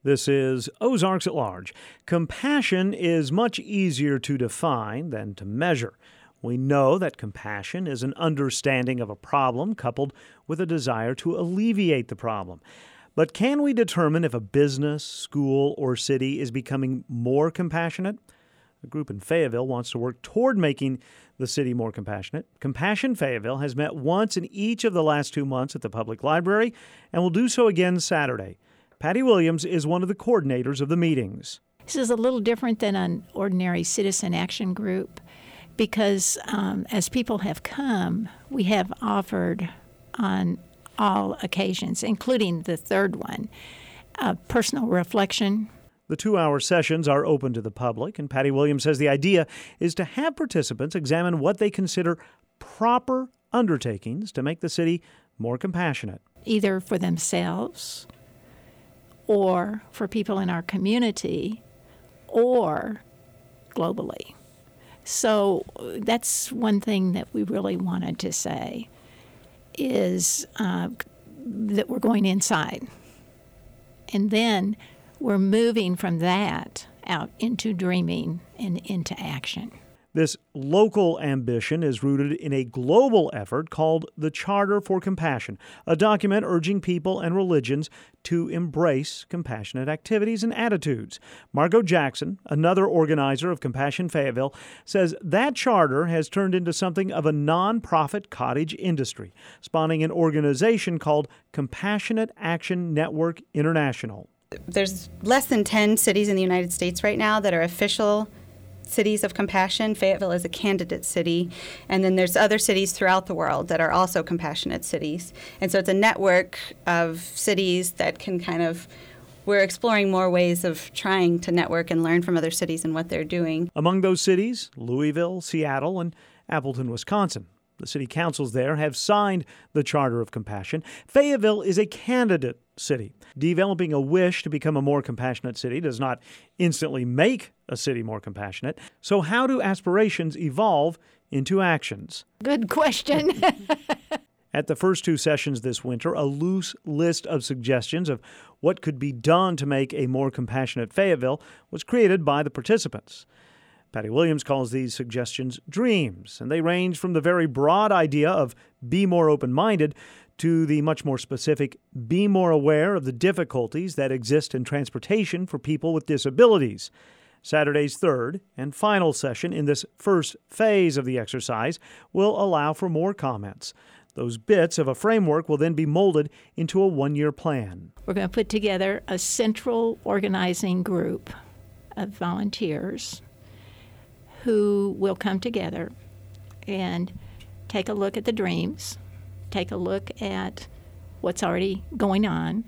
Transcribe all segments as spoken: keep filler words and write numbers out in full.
This is Ozarks at Large. Compassion is much easier to define than to measure. We know that compassion is an understanding of a problem coupled with a desire to alleviate the problem. But can we determine if a business, school, or city is becoming more compassionate? A group in Fayetteville wants to work toward making the city more compassionate. Compassion Fayetteville has met once in each of the last two months at the public library and will do so again Saturday. Patty Williams is one of the coordinators of the meetings. This is a little different than an ordinary citizen action group because um, as people have come, we have offered on all occasions, including the third one, uh, personal reflection. The two-hour sessions are open to the public, and Patty Williams says the idea is to have participants examine what they consider proper undertakings to make the city more compassionate. Either for themselves or for people in our community or globally. So that's one thing that we really wanted to say is uh, that we're going inside. And then we're moving from that out into dreaming and into action. This local ambition is rooted in a global effort called the Charter for Compassion, a document urging people and religions to embrace compassionate activities and attitudes. Margot Jackson, another organizer of Compassion Fayetteville, says that charter has turned into something of a nonprofit cottage industry, spawning an organization called Compassionate Action Network International. There's less than ten cities in the United States right now that are official cities of compassion. Fayetteville is a candidate city, and then there's other cities throughout the world that are also compassionate cities. And so it's a network of cities that can kind of, we're exploring more ways of trying to network and learn from other cities and what they're doing. Among those cities, Louisville, Seattle, and Appleton, Wisconsin. The city councils there have signed the Charter of Compassion. Fayetteville is a candidate city. Developing a wish to become a more compassionate city does not instantly make a city more compassionate. So how do aspirations evolve into actions? Good question. At the first two sessions this winter, a loose list of suggestions of what could be done to make a more compassionate Fayetteville was created by the participants. Patty Williams calls these suggestions dreams, and they range from the very broad idea of be more open-minded to the much more specific be more aware of the difficulties that exist in transportation for people with disabilities. Saturday's third and final session in this first phase of the exercise will allow for more comments. Those bits of a framework will then be molded into a one-year plan. We're going to put together a central organizing group of volunteers who will come together and take a look at the dreams, take a look at what's already going on,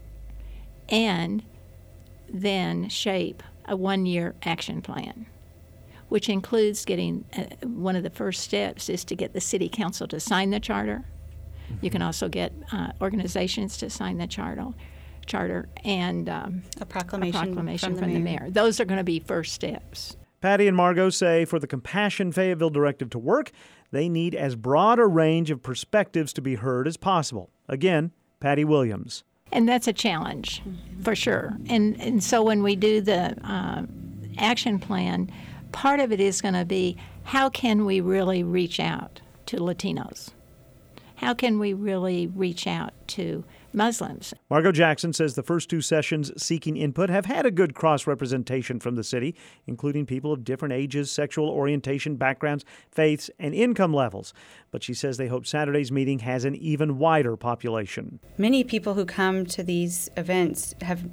and then shape a one-year action plan, which includes getting, uh, one of the first steps is to get the city council to sign the charter. Mm-hmm. You can also get uh, organizations to sign the charter, charter and um, a proclamation, a proclamation from, from the, the mayor. mayor. Those are going to be first steps. Patty and Margot say for the Compassion Fayetteville Directive to work, they need as broad a range of perspectives to be heard as possible. Again, Patty Williams. And that's a challenge, mm-hmm. for sure. And and so when we do the uh, action plan, part of it is going to be how can we really reach out to Latinos? How can we really reach out to Muslims? Margot Jackson says the first two sessions seeking input have had a good cross-representation from the city, including people of different ages, sexual orientation, backgrounds, faiths, and income levels. But she says they hope Saturday's meeting has an even wider population. Many people who come to these events have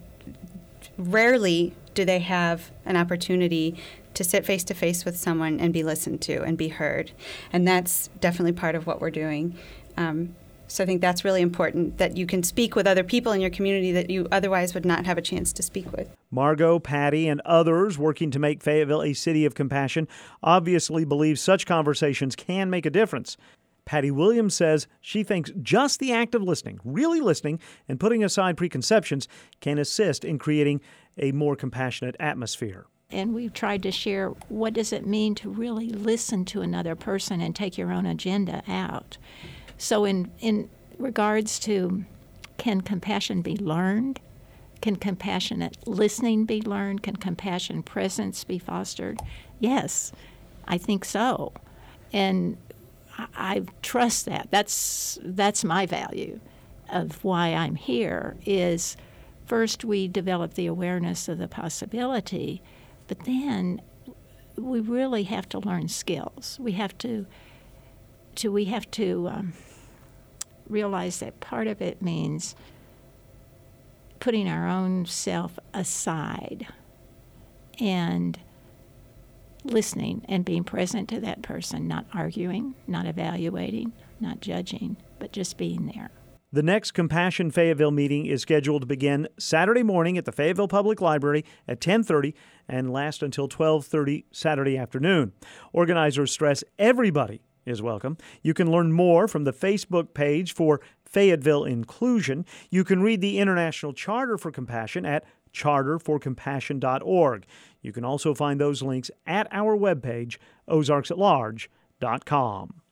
rarely do they have an opportunity to sit face-to-face with someone and be listened to and be heard. And that's definitely part of what we're doing. Um, so I think that's really important, that you can speak with other people in your community that you otherwise would not have a chance to speak with. Margot, Patty, and others working to make Fayetteville a city of compassion obviously believe such conversations can make a difference. Patty Williams says she thinks just the act of listening, really listening, and putting aside preconceptions can assist in creating a more compassionate atmosphere. And we've tried to share what does it mean to really listen to another person and take your own agenda out. So in in regards to can compassion be learned, Can compassionate listening be learned? Can compassion presence be fostered? Yes, I think so. And I, I trust that. That's that's my value of why I'm here is first we develop the awareness of the possibility, but then we really have to learn skills. We have to, to we have to um, realize that part of it means putting our own self aside and listening and being present to that person, not arguing, not evaluating, not judging, but just being there. The next Compassion Fayetteville meeting is scheduled to begin Saturday morning at the Fayetteville Public Library at ten thirty and last until twelve thirty Saturday afternoon. Organizers stress everybody is welcome. You can learn more from the Facebook page for Fayetteville Inclusion. You can read the International Charter for Compassion at charter for compassion dot org. You can also find those links at our webpage, ozarks at large dot com.